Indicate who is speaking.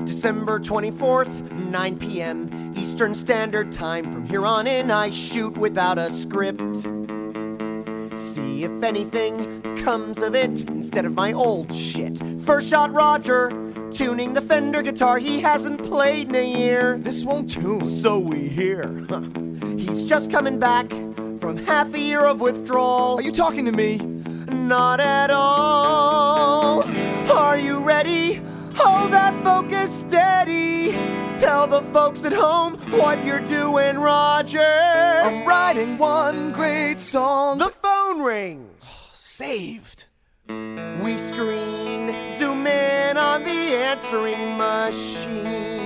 Speaker 1: December 24th, 9 p.m. Eastern Standard Time. From here on in, I shoot without a script. See if anything comes of it instead of my old shit. First shot Roger, tuning the Fender guitar he hasn't played in a year.
Speaker 2: This won't tune.
Speaker 1: So we hear. He's just coming back from half a year of withdrawal.
Speaker 2: Are you talking to me?
Speaker 1: Not at all. Are you ready? Hold that focus steady. Tell the folks at home what you're doing, Roger.
Speaker 2: I'm writing one great song.
Speaker 1: The phone rings.
Speaker 2: Saved.
Speaker 1: We screen, zoom in on the answering machine.